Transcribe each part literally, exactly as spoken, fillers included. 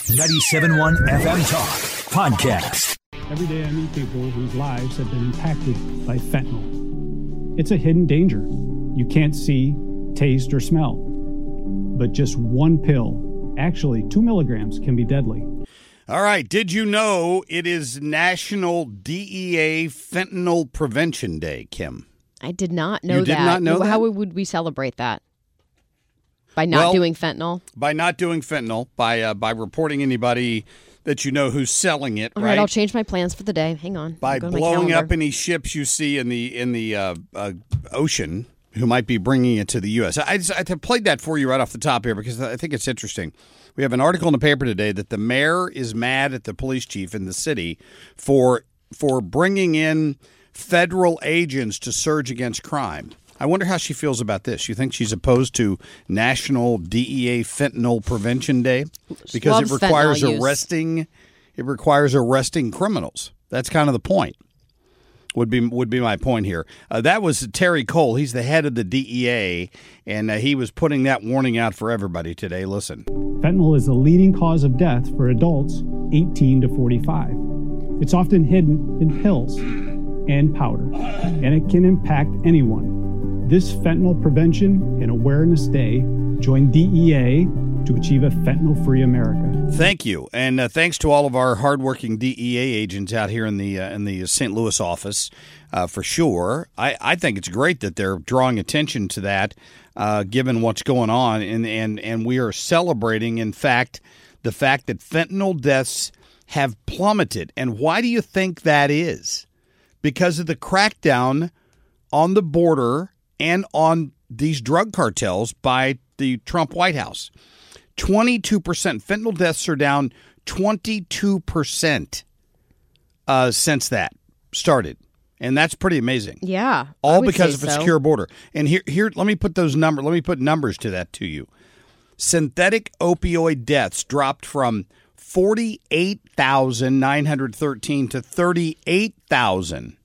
ninety-seven point one F M Talk Podcast. Every day I meet people whose lives have been impacted by fentanyl. It's a hidden danger. You can't see, taste, or smell. But just one pill, actually two milligrams, can be deadly. All right. Did you know it is National D E A Fentanyl Prevention Day, Kim? I did not know you that. did not know How that? would we celebrate that? By not well, doing fentanyl? By not doing fentanyl, by uh, by reporting anybody that you know who's selling it, All right? right, I'll change my plans for the day. Hang on. By I'll go to my blowing calendar. up any ships you see in the in the uh, uh, ocean who might be bringing it to the U S. I, just, I played that for you right off the top here because I think it's interesting. We have an article in the paper today that the mayor is mad at the police chief in the city for for bringing in federal agents to surge against crime. I wonder how she feels about this. You think she's opposed to National D E A Fentanyl Prevention Day? Because Loves it requires fentanyl use. arresting it requires arresting criminals. That's kind of the point. Would be would be my point here. Uh, that was Terry Cole. He's the head of the D E A, and uh, he was putting that warning out for everybody today. Listen. Fentanyl is the leading cause of death for adults eighteen to forty-five. It's often hidden in pills and powder, and it can impact anyone. This Fentanyl Prevention and Awareness Day, join D E A to achieve a fentanyl-free America. Thank you, and uh, thanks to all of our hardworking D E A agents out here in the uh, in the Saint Louis office, uh, for sure. I, I think it's great that they're drawing attention to that, uh, given what's going on, and, and and we are celebrating, in fact, the fact that fentanyl deaths have plummeted. And why do you think that is? Because of the crackdown on the border and on these drug cartels by the Trump White House. twenty-two percent. Fentanyl deaths are down twenty-two percent uh, since that started. And that's pretty amazing. Yeah. All I would because say of a so. secure border. And here, here, let me put those numbers, let me put numbers to that to you. Synthetic opioid deaths dropped from forty-eight thousand nine hundred thirteen to thirty-eight thousand.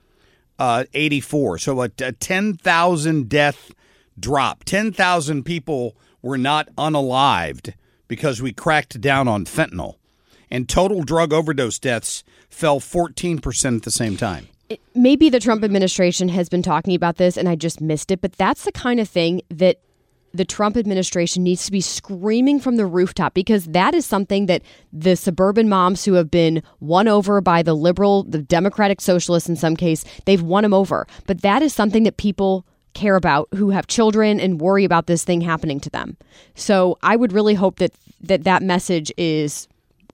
Uh, eighty-four. So a, a ten thousand death drop. ten thousand people were not unalived because we cracked down on fentanyl. And total drug overdose deaths fell fourteen percent at the same time. It, maybe the Trump administration has been talking about this and I just missed it, but that's the kind of thing that the Trump administration needs to be screaming from the rooftop, because that is something that the suburban moms who have been won over by the liberal, the Democratic socialists in some case, they've won them over. But that is something that people care about who have children and worry about this thing happening to them. So I would really hope that that, that message is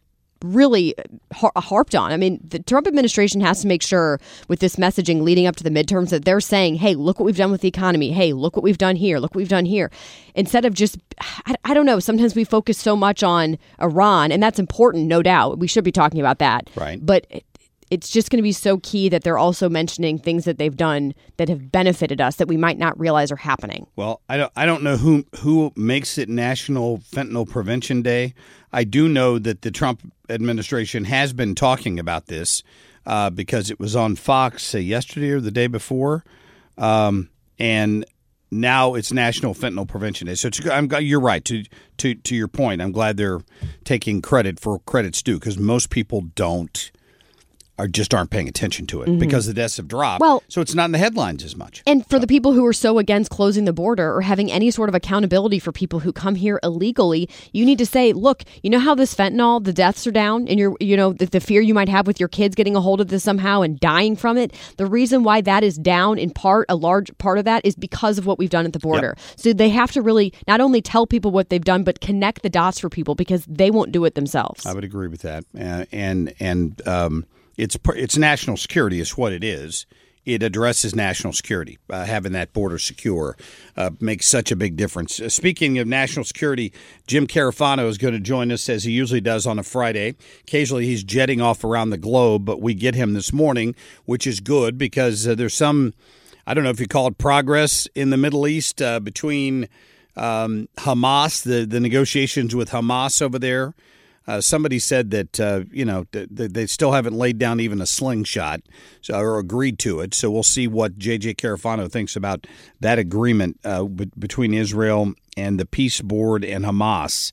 really har- harped on. I mean, the Trump administration has to make sure with this messaging leading up to the midterms that they're saying, hey, look what we've done with the economy. Hey, look what we've done here. Look what we've done here. Instead of just, I, I don't know, sometimes we focus so much on Iran, and that's important, no doubt. We should be talking about that. Right. But it, it's just going to be so key that they're also mentioning things that they've done that have benefited us that we might not realize are happening. Well, I don't I don't know who who makes it National Fentanyl Prevention Day. I do know that the Trump administration has been talking about this uh, because it was on Fox uh, yesterday or the day before, um, and now it's National Fentanyl Prevention Day. So it's, I'm, you're right to to to your point. I'm glad they're taking credit for credit's due, because most people don't. Or just aren't paying attention to it mm-hmm. because the deaths have dropped. Well, so it's not in the headlines as much. And for so. the people who are so against closing the border or having any sort of accountability for people who come here illegally, you need to say, look, you know how this fentanyl, the deaths are down, and you're, you know, the, the fear you might have with your kids getting a hold of this somehow and dying from it. The reason why that is down, in part, a large part of that is because of what we've done at the border. Yep. So they have to really not only tell people what they've done, but connect the dots for people, because they won't do it themselves. I would agree with that. Uh, and, and, um, It's it's national security is what it is. It addresses national security. Uh, having that border secure uh, makes such a big difference. Uh, speaking of national security, Jim Carafano is going to join us, as he usually does on a Friday. Occasionally he's jetting off around the globe, but we get him this morning, which is good because uh, there's some, I don't know if you call it progress in the Middle East uh, between um, Hamas, the, the negotiations with Hamas over there. Uh, somebody said that, uh, you know, th- th- they still haven't laid down even a slingshot so, or agreed to it. So we'll see what J J Carafano thinks about that agreement uh, b- between Israel and the Peace Board and Hamas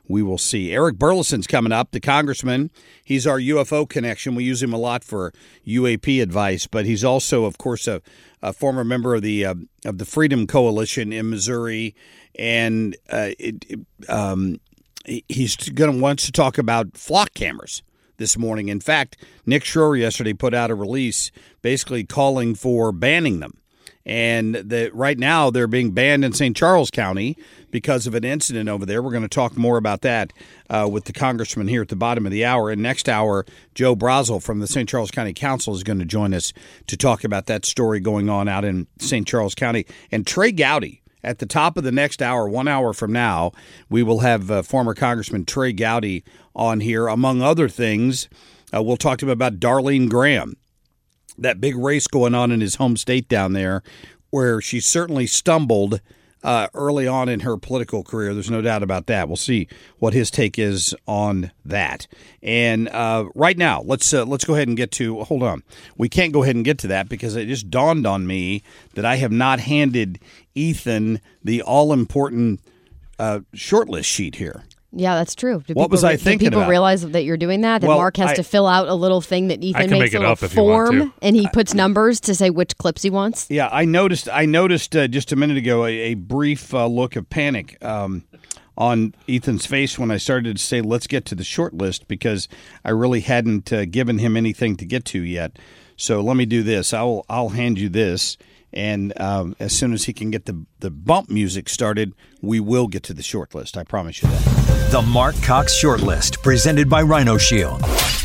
we will see. Eric Burleson's coming up, the congressman. He's our U F O connection. We use him a lot for U A P advice, but he's also, of course, a, a former member of the uh, of the Freedom Coalition in Missouri, and uh, it, it, um, he's going to wants to talk about flock cameras this morning. In fact, Nick Schroer yesterday put out a release basically calling for banning them. And the, right now they're being banned in Saint Charles County because of an incident over there. We're going to talk more about that uh, with the congressman here at the bottom of the hour. And next hour, Joe Brazel from the Saint Charles County Council is going to join us to talk about that story going on out in Saint Charles County. And Trey Gowdy, at the top of the next hour, one hour from now, we will have uh, former Congressman Trey Gowdy on here. Among other things, uh, we'll talk to him about Darlene Graham, that big race going on in his home state down there, where she certainly stumbled uh, early on in her political career. There's no doubt about that. We'll see what his take is on that. And uh, right now, let's uh, let's go ahead and get to – hold on. We can't go ahead and get to that because it just dawned on me that I have not handed Ethan the all-important uh, shortlist sheet here. Yeah, that's true. Do what people, was I do thinking people about? realize that you're doing that? That well, Mark has I, to fill out a little thing that Ethan makes a little form, and he puts numbers to say which clips he wants? Yeah, I noticed I noticed uh, just a minute ago a, a brief uh, look of panic um, on Ethan's face when I started to say, let's get to the short list, because I really hadn't uh, given him anything to get to yet. So let me do this. I'll I'll hand you this. And um, as soon as he can get the, the bump music started, we will get to the short list. I promise you that. The Mark Cox Short List, presented by Rhino Shield.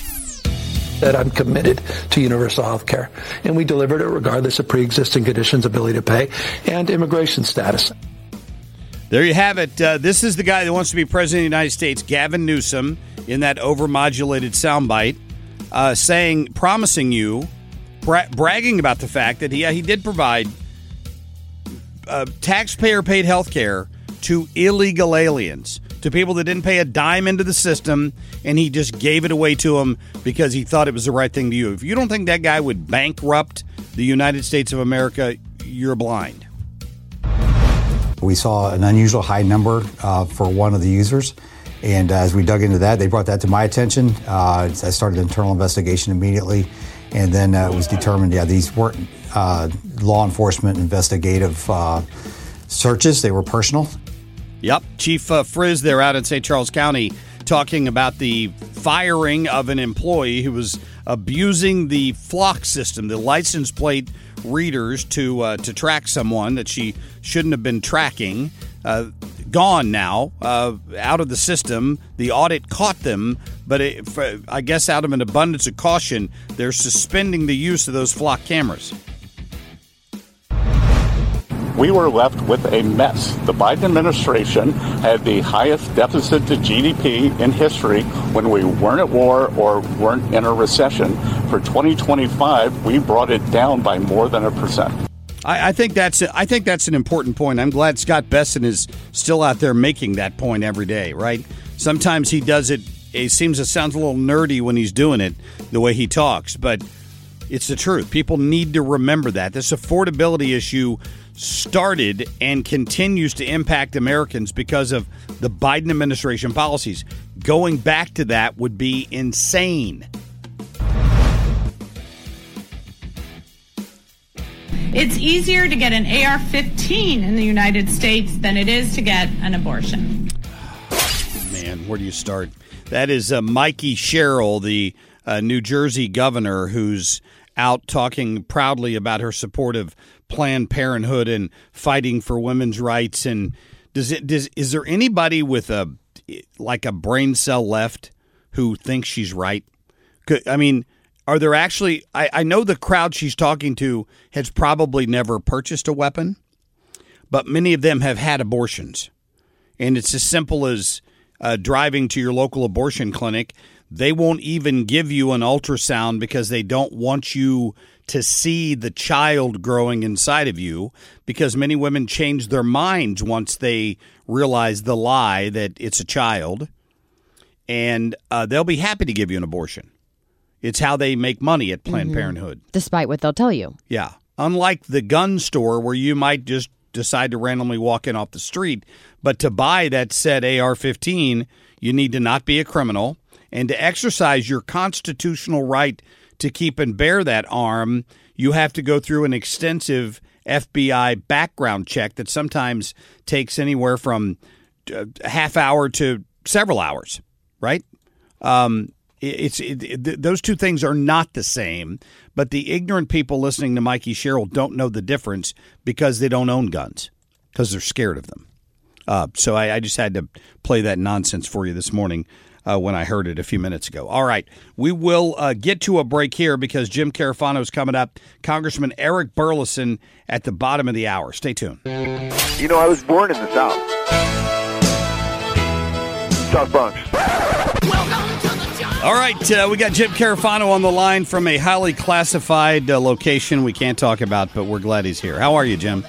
That I'm committed to universal health care, and we delivered it regardless of pre-existing conditions, ability to pay, and immigration status. There you have it. Uh, this is the guy that wants to be president of the United States, Gavin Newsom, in that overmodulated soundbite, uh, saying, promising you, Bra- bragging about the fact that he, yeah, he did provide uh, taxpayer-paid health care to illegal aliens, to people that didn't pay a dime into the system, and he just gave it away to them because he thought it was the right thing to do. If you don't think that guy would bankrupt the United States of America, you're blind. We saw an unusual high number uh, for one of the users. And uh, as we dug into that, they brought that to my attention. Uh, I started an internal investigation immediately. And then uh, it was determined, yeah, these weren't uh, law enforcement investigative uh, searches. They were personal. Yep. Chief uh, Frizz there out in Saint Charles County talking about the firing of an employee who was abusing the flock system, the license plate readers, to uh, to track someone that she shouldn't have been tracking. Uh, gone now, uh, out of the system. The audit caught them, but it, for, I guess out of an abundance of caution, they're suspending the use of those flock cameras. We were left with a mess. The Biden administration had the highest deficit to G D P in history when we weren't at war or weren't in a recession. For twenty twenty-five, we brought it down by more than a percent. I, I think that's a, I think that's an important point. I'm glad Scott Besson is still out there making that point every day, right? Sometimes he does it, it seems it sounds a little nerdy when he's doing it, the way he talks, but it's the truth. People need to remember that. This affordability issue started and continues to impact Americans because of the Biden administration policies. Going back to that would be insane. It's easier to get an A R fifteen in the United States than it is to get an abortion. Man, where do you start? That is uh, Mikey Sherrill, the uh, New Jersey governor, who's out talking proudly about her support of Planned Parenthood and fighting for women's rights. And does it does is there anybody with a like a brain cell left who thinks she's right? I mean, are there actually I, I know the crowd she's talking to has probably never purchased a weapon, but many of them have had abortions. And it's as simple as uh, driving to your local abortion clinic. They won't even give you an ultrasound because they don't want you to see the child growing inside of you, because many women change their minds once they realize the lie that it's a child, and uh, they'll be happy to give you an abortion. It's how they make money at Planned mm-hmm. Parenthood. Despite what they'll tell you. Yeah. Unlike the gun store where you might just decide to randomly walk in off the street. But to buy that said A R fifteen, you need to not be a criminal. And to exercise your constitutional right to keep and bear that arm, you have to go through an extensive F B I background check that sometimes takes anywhere from a half hour to several hours, right? Um, it's it, it, those two things are not the same, but the ignorant people listening to Mikey Sherrill don't know the difference because they don't own guns, because they're scared of them. Uh, so I, I just had to play that nonsense for you this morning. Uh, when I heard it a few minutes ago. All right, we will uh, get to a break here because Jim Carafano is coming up. Congressman Eric Burlison at the bottom of the hour. Stay tuned. You know, I was born in the South. South Bronx. All right, uh, we got Jim Carafano on the line from a highly classified uh, location we can't talk about, but we're glad he's here. How are you, Jim?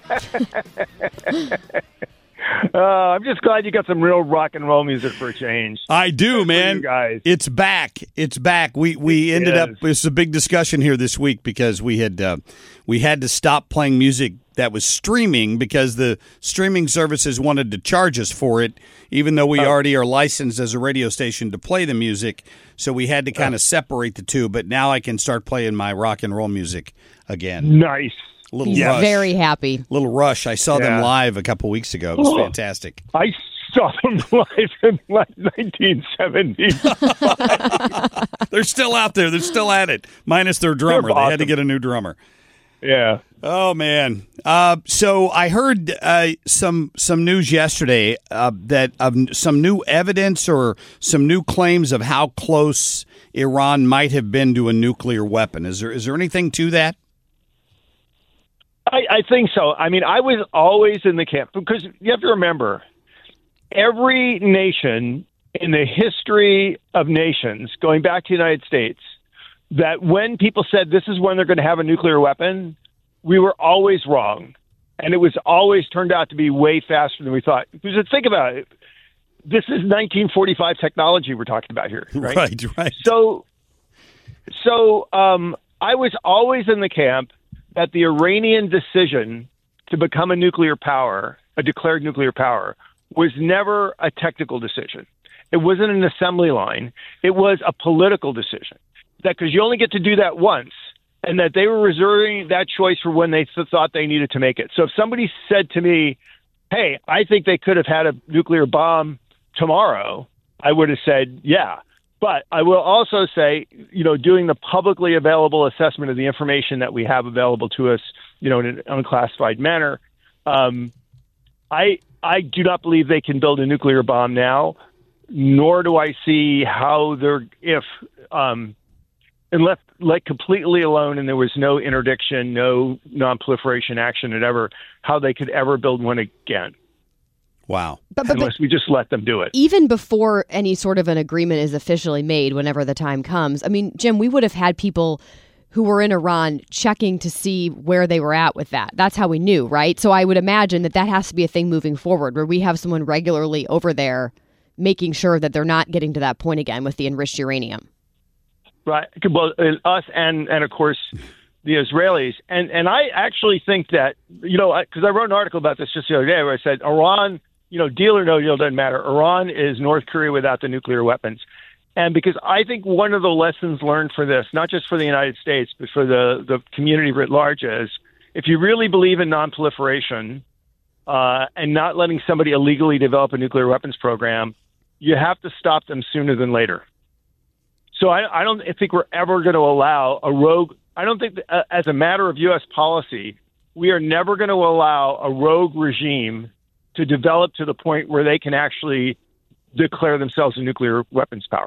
Uh, I'm just glad you got some real rock and roll music for a change. I do, man. Guys. It's back. It's back. We we It ended is. up. It was a big discussion here this week because we had uh, we had to stop playing music that was streaming because the streaming services wanted to charge us for it, even though we Oh. already are licensed as a radio station to play the music. So we had to kind of separate the two. But now I can start playing my rock and roll music again. Nice. Little He's Rush. very happy. Little Rush. I saw them Yeah. live a couple weeks ago. It was Oh. fantastic. I saw them live in like nineteen seventy. They're still out there. They're still at it, minus their drummer. They're They had to awesome. get a new drummer. Yeah. Oh man! Uh, so I heard uh, some some news yesterday uh, that of some new evidence or some new claims of how close Iran might have been to a nuclear weapon. Is there is there anything to that? I, I think so. I mean, I was always in the camp because you have to remember, every nation in the history of nations, going back to the United States, that when people said this is when they're going to have a nuclear weapon, we were always wrong. And it was always turned out to be way faster than we thought. Because think about it. This is nineteen forty-five technology we're talking about here, right? Right, right. So, so um, I was always in the camp that the Iranian decision to become a nuclear power, a declared nuclear power, was never a technical decision. It wasn't an assembly line. It was a political decision. That because you only get to do that once, and that they were reserving that choice for when they th- thought they needed to make it. So if somebody said to me, hey, I think they could have had a nuclear bomb tomorrow, I would have said, yeah. But I will also say, you know, doing the publicly available assessment of the information that we have available to us, you know, in an unclassified manner, um, I I do not believe they can build a nuclear bomb now, nor do I see how they're, if, um, and left like completely alone and there was no interdiction, no non-proliferation action, and ever, how they could ever build one again. Wow. But, but, Unless but we just let them do it. even before any sort of an agreement is officially made, whenever the time comes, I mean, Jim, we would have had people who were in Iran checking to see where they were at with that. That's how we knew, right? So I would imagine that that has to be a thing moving forward, where we have someone regularly over there making sure that they're not getting to that point again with the enriched uranium. Right. Well, uh, us and, and of course, the Israelis. And and I actually think that, you know, because I, I wrote an article about this just the other day where I said Iran, you know, deal or no deal doesn't matter. Iran is North Korea without the nuclear weapons. And because I think one of the lessons learned for this, not just for the United States, but for the, the community writ large, is if you really believe in nonproliferation uh, and not letting somebody illegally develop a nuclear weapons program, you have to stop them sooner than later. So I, I don't think we're ever going to allow a rogue. I don't think that, uh, as a matter of U S policy, we are never going to allow a rogue regime to develop to the point where they can actually declare themselves a nuclear weapons power.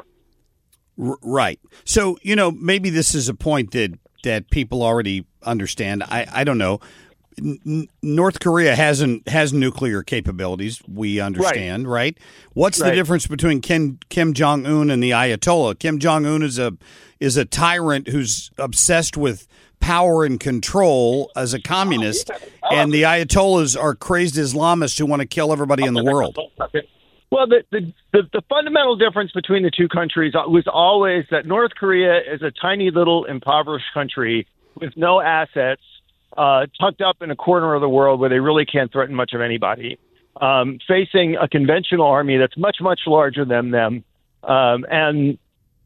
R- right. So, you know, maybe this is a point that, that people already understand. I, I don't know. N- North Korea hasn't has nuclear capabilities. We understand, right? right? What's Right. the difference between Kim Kim Jong Un and the Ayatollah? Kim Jong Un is a is a tyrant who's obsessed with power and control as a communist, and the Ayatollahs are crazed Islamists who want to kill everybody in the world. Well, the, the, the, the fundamental difference between the two countries was always that North Korea is a tiny little impoverished country with no assets, uh, tucked up in a corner of the world where they really can't threaten much of anybody, um, facing a conventional army that's much, much larger than them. Um, and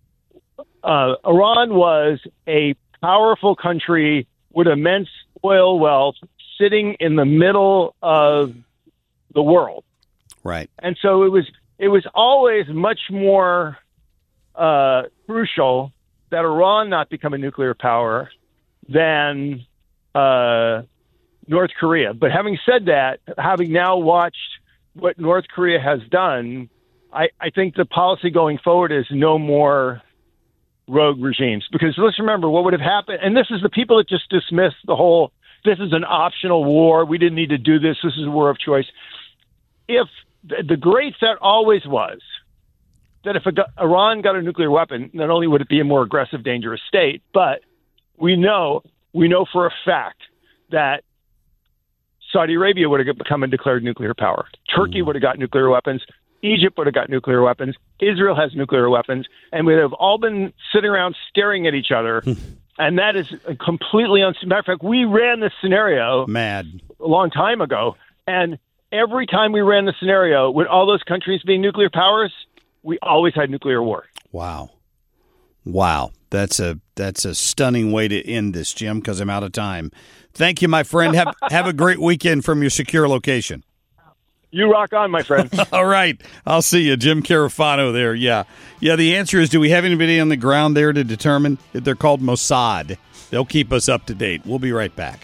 uh, Iran was a powerful country with immense oil wealth sitting in the middle of the world. Right. And so it was it was always much more uh, crucial that Iran not become a nuclear power than uh, North Korea. But having said that, having now watched what North Korea has done, I, I think the policy going forward is no more rogue regimes. Because let's remember what would have happened. And this is the people that just dismiss the whole, this is an optional war. We didn't need to do this. This is a war of choice. If the great threat always was that if Iran got a nuclear weapon, not only would it be a more aggressive, dangerous state, but we know we know for a fact that Saudi Arabia would have become a declared nuclear power. Turkey would have got nuclear weapons. Egypt would have got nuclear weapons. Israel has nuclear weapons. And we have all been sitting around staring at each other. And that is completely un- matter of fact, we ran this scenario Mad. a long time ago. And every time we ran the scenario with all those countries being nuclear powers, we always had nuclear war. Wow. Wow. That's a that's a stunning way to end this, Jim, because I'm out of time. Thank you, my friend. Have have a great weekend from your secure location. You rock on, my friend. All right. I'll see you. Jim Carafano there. Yeah. Yeah, the answer is, do we have anybody on the ground there to determine? They're called Mossad. They'll keep us up to date. We'll be right back.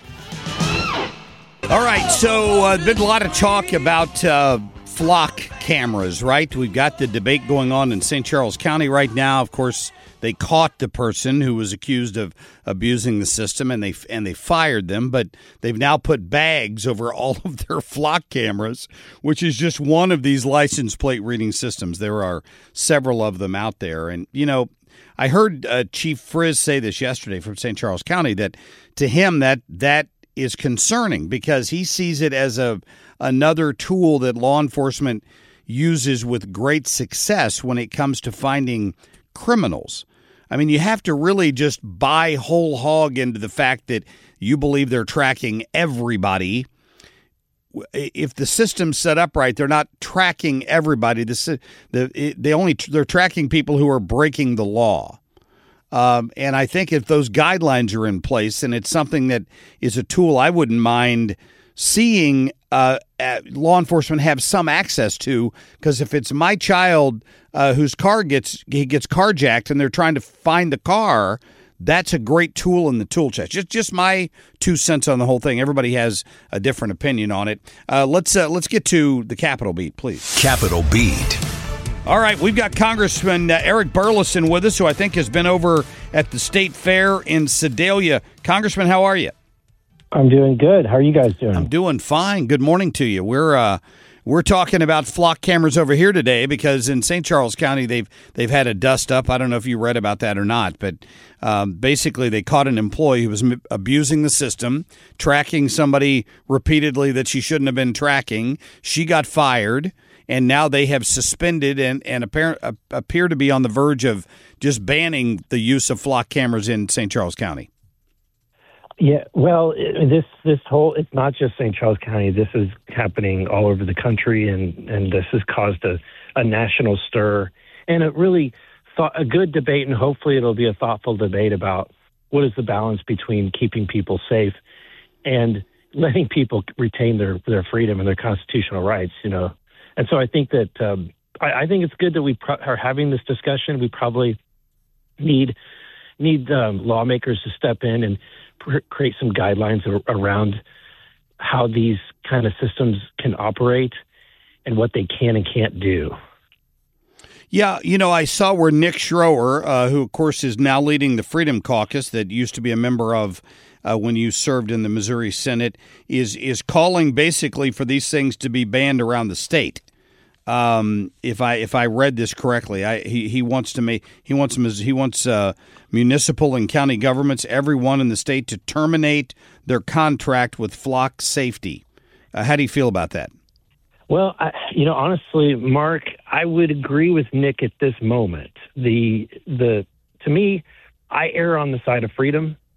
All right. So uh, been a lot of talk about uh, flock cameras, right? We've got the debate going on in Saint Charles County right now. Of course, they caught the person who was accused of abusing the system, and they and they fired them. But they've now put bags over all of their flock cameras, which is just one of these license plate reading systems. There are several of them out there. And, you know, I heard uh, Chief Frizz say this yesterday from Saint Charles County, that to him that that is concerning because he sees it as a another tool that law enforcement uses with great success when it comes to finding criminals. I mean, you have to really just buy whole hog into the fact that you believe they're tracking everybody. If the system's set up right, they're not tracking everybody. The, the, they only they're tracking people who are breaking the law. Um, and I think if those guidelines are in place, and it's something that is a tool I wouldn't mind seeing uh, law enforcement have some access to, because if it's my child uh, whose car gets he gets carjacked and they're trying to find the car, that's a great tool in the tool chest. Just just my two cents on the whole thing. Everybody has a different opinion on it. Uh, let's uh, let's get to the Capitol Beat, please. Capitol Beat. All right, we've got Congressman uh, Eric Burlison with us, who I think has been over at the State Fair in Sedalia. Congressman, how are you? I'm doing good. How are you guys doing? I'm doing fine. Good morning to you. We're uh, we're talking about flock cameras over here today because in Saint Charles County they've they've had a dust up. I don't know if you read about that or not, but um, basically they caught an employee who was m- abusing the system, tracking somebody repeatedly that she shouldn't have been tracking. She got fired, and now they have suspended and and appear, uh, appear to be on the verge of just banning the use of flock cameras in Saint Charles County. Yeah, well, this this whole, it's not just Saint Charles County. This is happening all over the country, and, and this has caused a, a national stir and a really thought, a good debate, and hopefully it'll be a thoughtful debate about what is the balance between keeping people safe and letting people retain their, their freedom and their constitutional rights, you know. And so I think that um, I, I think it's good that we pro- are having this discussion. We probably need need um, lawmakers to step in and pr- create some guidelines ar- around how these kind of systems can operate and what they can and can't do. Yeah, you know, I saw where Nick Schroer, uh, who, of course, is now leading the Freedom Caucus that used to be a member of uh, when you served in the Missouri Senate, is is calling basically for these things to be banned around the state. Um, if I if I read this correctly, I, he he wants to make he wants he wants uh, municipal and county governments, everyone in the state, to terminate their contract with flock safety. Uh, how do you feel about that? Well, I, you know, honestly, Mark, I would agree with Nick at this moment. The the to me, I err on the side of freedom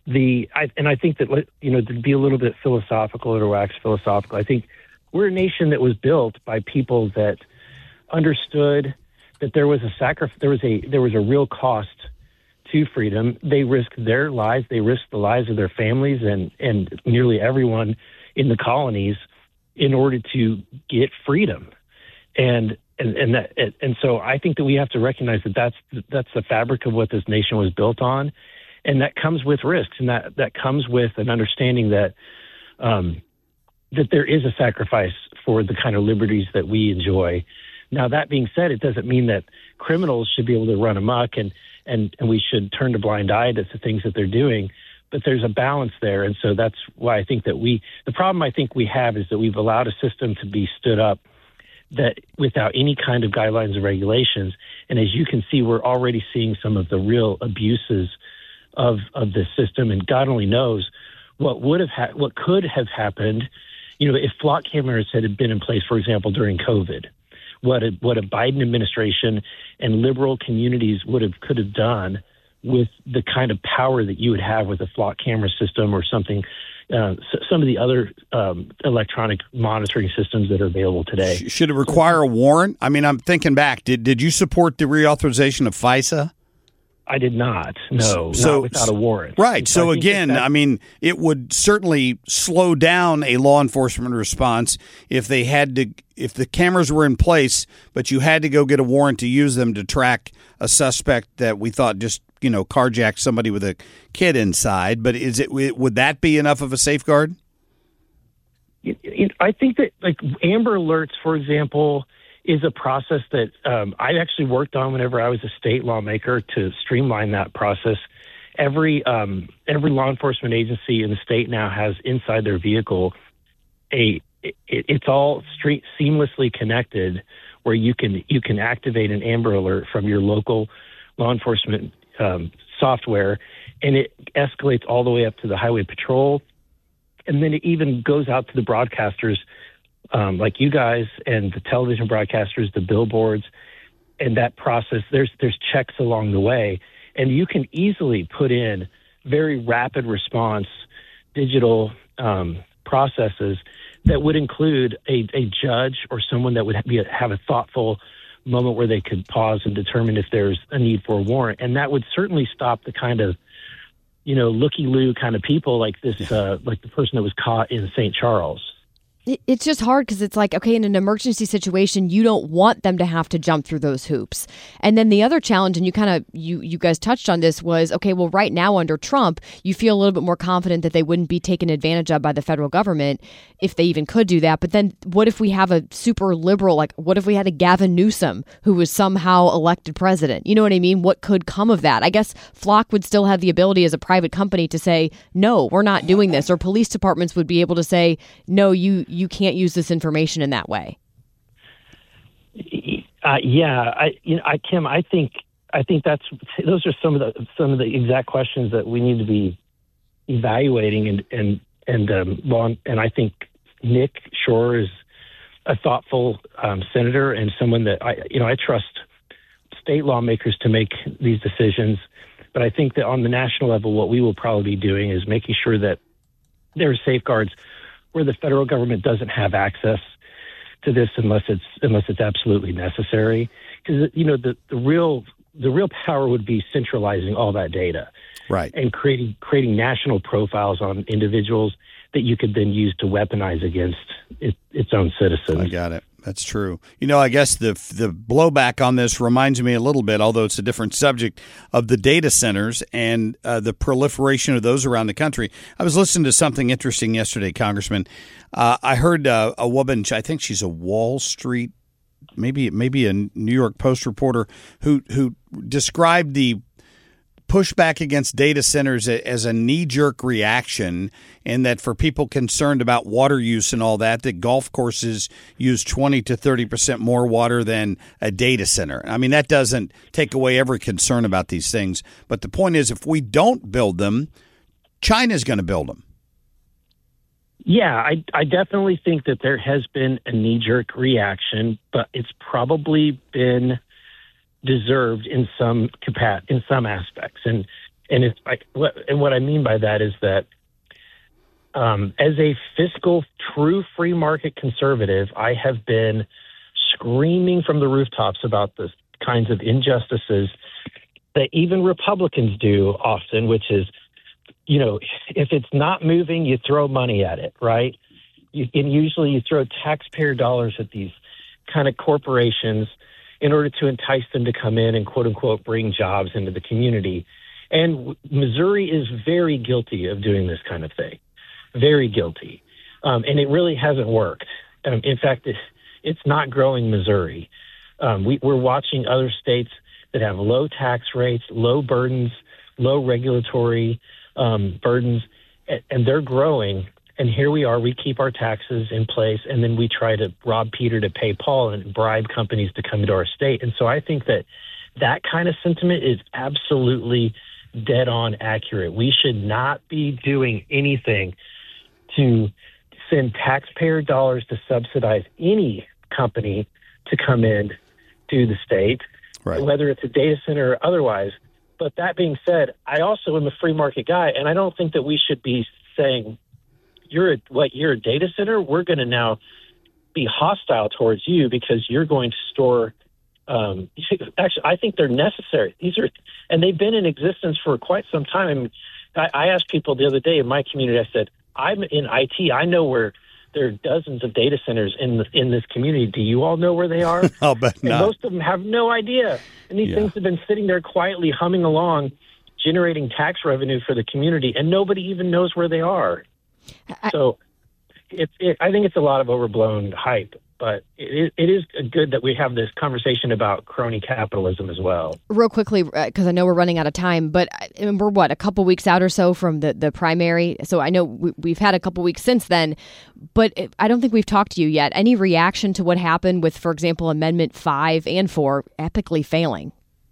the I, and I think that, you know, to be a little bit philosophical or to wax philosophical, I think we're a nation that was built by people that understood that there was a sacrifice, there was a there was a real cost to freedom. They risked their lives, they risked the lives of their families and and nearly everyone in the colonies in order to get freedom. And and and that and so I think that we have to recognize that that's that's the fabric of what this nation was built on, and that comes with risks, and that that comes with an understanding that um, that there is a sacrifice for the kind of liberties that we enjoy. Now, that being said, it doesn't mean that criminals should be able to run amok and and and we should turn a blind eye to the things that they're doing. But there's a balance there, and so that's why I think that we the problem I think we have is that we've allowed a system to be stood up that without any kind of guidelines and regulations. And as you can see, we're already seeing some of the real abuses of of this system. And God only knows what would have ha- what could have happened, you know, if flock cameras had been in place, for example, during COVID. What a what a Biden administration and liberal communities would have could have done with the kind of power that you would have with a flock camera system or something. Uh, some of the other um, electronic monitoring systems that are available today. Should it require a warrant? I mean, I'm thinking back. Did did you support the reauthorization of FISA? I did not. No, so, not without a warrant. Right. So, so again, I mean, it would certainly slow down a law enforcement response if they had to, if the cameras were in place, but you had to go get a warrant to use them to track a suspect that we thought just, you know, carjacked somebody with a kid inside. But is it, would that be enough of a safeguard? I think that, like, Amber Alerts, for example, is a process that um, I actually worked on whenever I was a state lawmaker to streamline that process. Every um, every law enforcement agency in the state now has inside their vehicle a it, it's all street seamlessly connected, where you can you can activate an Amber Alert from your local law enforcement um, software, and it escalates all the way up to the highway patrol, and then it even goes out to the broadcasters. Um, like you guys and the television broadcasters, the billboards, and that process, there's there's checks along the way. And you can easily put in very rapid response digital um, processes that would include a, a judge or someone that would be, have a thoughtful moment where they could pause and determine if there's a need for a warrant. And that would certainly stop the kind of, you know, looky-loo kind of people like this, uh, like the person that was caught in Saint Charles. It's just hard because it's like, okay, in an emergency situation, you don't want them to have to jump through those hoops. And then the other challenge, and you kind of, you you guys touched on this, was, okay, well, right now under Trump, you feel a little bit more confident that they wouldn't be taken advantage of by the federal government if they even could do that. But then what if we have a super liberal, like what if we had a Gavin Newsom who was somehow elected president? You know what I mean? What could come of that? I guess Flock would still have the ability as a private company to say, no, we're not doing this. Or police departments would be able to say, no, you you can't use this information in that way. Uh, yeah, I, you know, I, Kim, I think, I think that's those are some of the some of the exact questions that we need to be evaluating, and and and um, long, and I think Nick Shore is a thoughtful um, senator and someone that I, you know, I trust state lawmakers to make these decisions. But I think that on the national level, what we will probably be doing is making sure that there are safeguards where the federal government doesn't have access to this unless it's unless it's absolutely necessary. Because, you know, the, the real the real power would be centralizing all that data, right, and creating creating national profiles on individuals that you could then use to weaponize against it, its own citizens. I got it. That's true. You know, I guess the the blowback on this reminds me a little bit, although it's a different subject, of the data centers and uh, the proliferation of those around the country. I was listening to something interesting yesterday, Congressman. Uh, I heard uh, a woman, I think she's a Wall Street, maybe maybe a New York Post reporter, who who described the pushback against data centers as a knee-jerk reaction, and that for people concerned about water use and all that, that golf courses use twenty to thirty percent more water than a data center. I mean, that doesn't take away every concern about these things. But the point is, if we don't build them, China's going to build them. Yeah, I, I definitely think that there has been a knee-jerk reaction, but it's probably been deserved in some capa- in some aspects. And And it's like, what, and what I mean by that is that um, as a fiscal, true free market conservative, I have been screaming from the rooftops about the kinds of injustices that even Republicans do often, which is, you know, if it's not moving, you throw money at it, right? You, and usually you throw taxpayer dollars at these kind of corporations in order to entice them to come in and, quote unquote, bring jobs into the community. And Missouri is very guilty of doing this kind of thing, very guilty. Um, and it really hasn't worked. Um, in fact, it, it's not growing Missouri. Um, we, we're watching other states that have low tax rates, low burdens, low regulatory um, burdens, and, and they're growing. And here we are, we keep our taxes in place, and then we try to rob Peter to pay Paul and bribe companies to come into our state. And so I think that that kind of sentiment is absolutely dead on accurate. We should not be doing anything to send taxpayer dollars to subsidize any company to come in to the state, right, whether it's a data center or otherwise. But that being said, I also am a free market guy, and I don't think that we should be saying, you're a, what, you're a data center? We're going to now be hostile towards you because you're going to store. Um, actually, I think they're necessary. These are, and they've been in existence for quite some time. I mean, I, I asked people the other day in my community. I said, I'm in I T. I know where there are dozens of data centers in the, in this community. Do you all know where they are? I'll bet and not. Most of them have no idea. And these yeah. things have been sitting there quietly humming along, generating tax revenue for the community, and nobody even knows where they are. I, so it, it, I think it's a lot of overblown hype, but it, it is good that we have this conversation about crony capitalism as well. Real quickly, because I know we're running out of time, but we're, what, a couple weeks out or so from the, the primary? So I know we, we've had a couple weeks since then, but I don't think we've talked to you yet. Any reaction to what happened with, for example, Amendment five and four epically failing?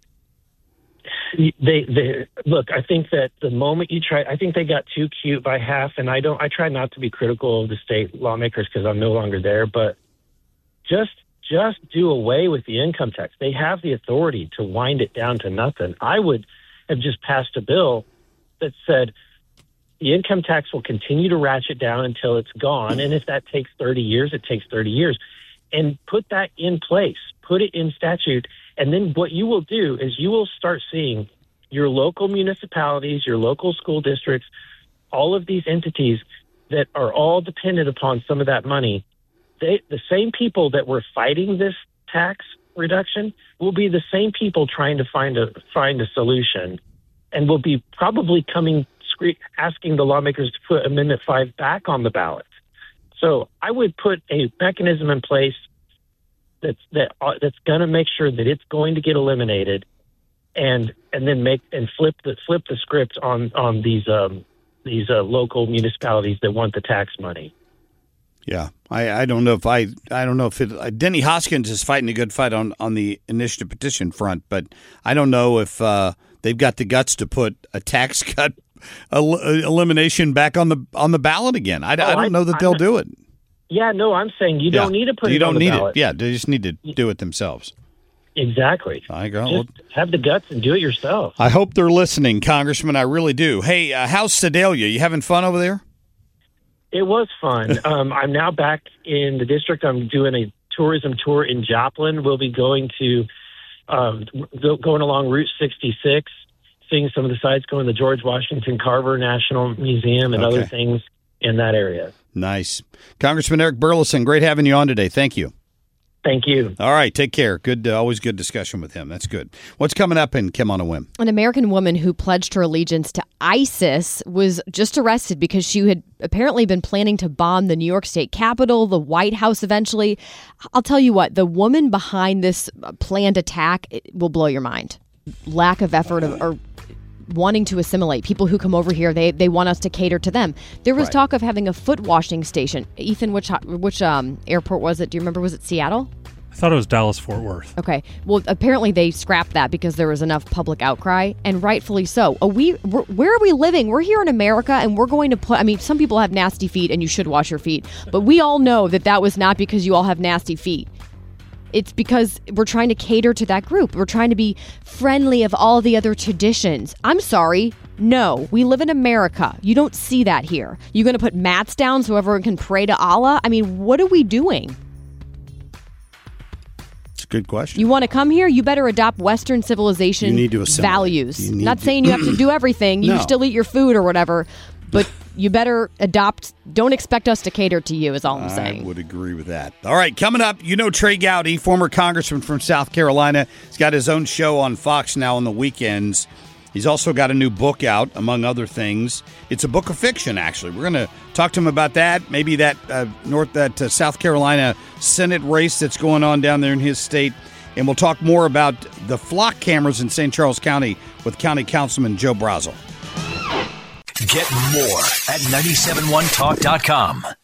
They, they look, I think that the moment you try, I think they got too cute by half, and I don't, I try not to be critical of the state lawmakers because I'm no longer there, but just, just do away with the income tax. They have the authority to wind it down to nothing. I would have just passed a bill that said the income tax will continue to ratchet down until it's gone. And if that takes thirty years, it takes thirty years, and put that in place, put it in statute. And then what you will do is you will start seeing your local municipalities, your local school districts, all of these entities that are all dependent upon some of that money. They, the same people that were fighting this tax reduction will be the same people trying to find a find a solution, and will be probably coming asking the lawmakers to put Amendment five back on the ballot. So I would put a mechanism in place that's that uh, that's going to make sure that it's going to get eliminated, and and then make and flip the flip the script on on these um, these uh, local municipalities that want the tax money. Yeah, I, I don't know if I I don't know if it, uh, Denny Hoskins is fighting a good fight on, on the initiative petition front, but I don't know if uh, they've got the guts to put a tax cut el- elimination back on the on the ballot again. I, oh, I don't know that they'll not, do it. Yeah, no, I'm saying you yeah. don't need to put you it don't on the need ballot. It. Yeah, they just need to do it themselves. Exactly. I go. Just have the guts and do it yourself. I hope they're listening, Congressman. I really do. Hey, uh, how's Sedalia? You having fun over there? It was fun. um, I'm now back in the district. I'm doing a tourism tour in Joplin. We'll be going to um, go, going along Route sixty-six, seeing some of the sites, going to the George Washington Carver National Museum and okay. other things in that area. Nice. Congressman Eric Burleson, great having you on today. Thank you. Thank you. All right, take care. Good, uh, always good discussion with him. That's good. What's coming up in Kim on a Whim? An American woman who pledged her allegiance to ISIS was just arrested because she had apparently been planning to bomb the New York State Capitol, the White House eventually. I'll tell you what, the woman behind this planned attack it will blow your mind. Lack of effort of, or wanting to assimilate. People who come over here, they they want us to cater to them. There was right. talk of having a foot washing station. Ethan, which which um, airport was it? Do you remember? Was it Seattle? I thought it was Dallas-Fort Worth. Okay. Well, apparently they scrapped that because there was enough public outcry, and rightfully so. Are we, where are we living? We're here in America, and we're going to put, I mean, some people have nasty feet, and you should wash your feet, but we all know that that was not because you all have nasty feet. it's because we're trying to cater to that group. We're trying to be friendly of all the other traditions. I'm sorry. No, we live in America. You don't see that here. You're going to put mats down so everyone can pray to Allah? I mean, what are we doing? It's a good question. You want to come here? You better adopt Western civilization You need to assimilate. values. You need Not to- saying you have to do everything. You No. still eat your food or whatever, but you better adopt. Don't expect us to cater to you is all I'm saying. I would agree with that. All right, coming up, you know Trey Gowdy, former congressman from South Carolina. He's got his own show on Fox now on the weekends. He's also got a new book out, among other things. It's a book of fiction, actually. We're going to talk to him about that, maybe that uh, North, that uh, South Carolina Senate race that's going on down there in his state. And we'll talk more about the flock cameras in Saint Charles County with County Councilman Joe Brazel. Get more at nine seven one talk dot com.